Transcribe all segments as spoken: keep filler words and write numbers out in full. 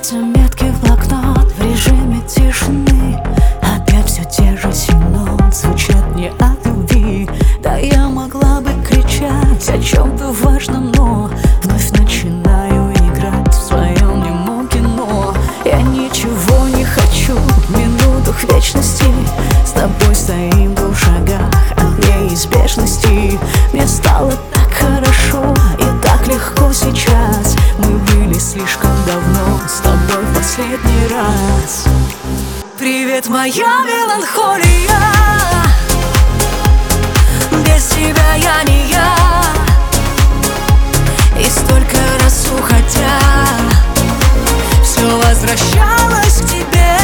Опять заметки в блокнот в режиме тишины. Опять все те же семь нот звучат не от любви. Да я могла бы кричать о чем-то важном, но вновь начинаю играть в своем немом кино. Я ничего не хочу в минутах вечности. С тобой стоим в двух шагах от неизбежности. Мне стало так хорошо и так легко сейчас. Мы были слишком давно с тобой в последний раз. Привет, моя меланхолия. Без тебя я не я. И столько раз уходя, все возвращалось к тебе.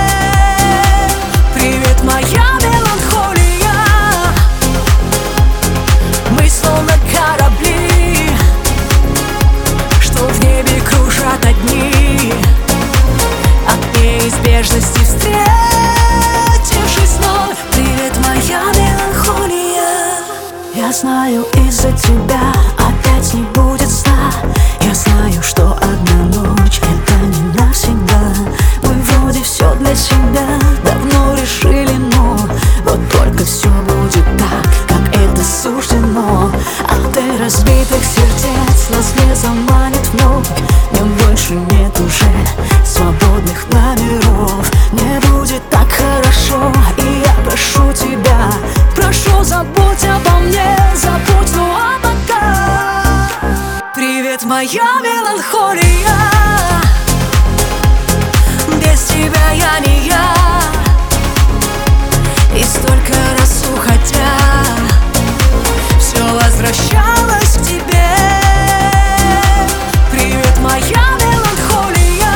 Привет, моя меланхолия. Мы словно корабли, что в небе кружат одни. От неизбежности встретившись вновь. Привет, моя меланхолия. Я знаю, из-за тебя опять не будет сна. Я знаю, что одна ночь — это не навсегда. Мы вроде все для себя давно решили, но вот только все будет так, как это суждено. От разбитых сердец нас не заманит вновь. Мне больше нет уже свободных номеров. Мне будет так хорошо, и я прошу тебя, прошу, забудь обо мне, забудь, ну а пока. Привет, моя меланхолия. Без тебя я не я. И столько раз уходя, все возвращалось к тебе. Привет, моя меланхолия.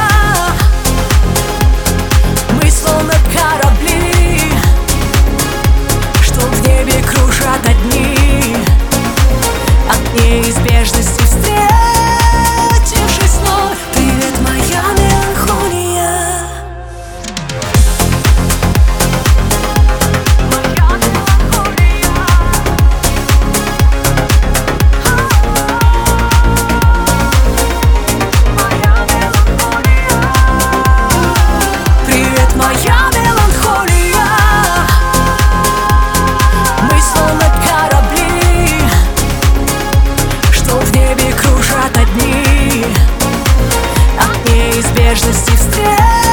Мы словно корабли, что в небе кружат одни. От неизбежности встретившись вновь. Привет, моя меланхолия. От неизбежности встреч.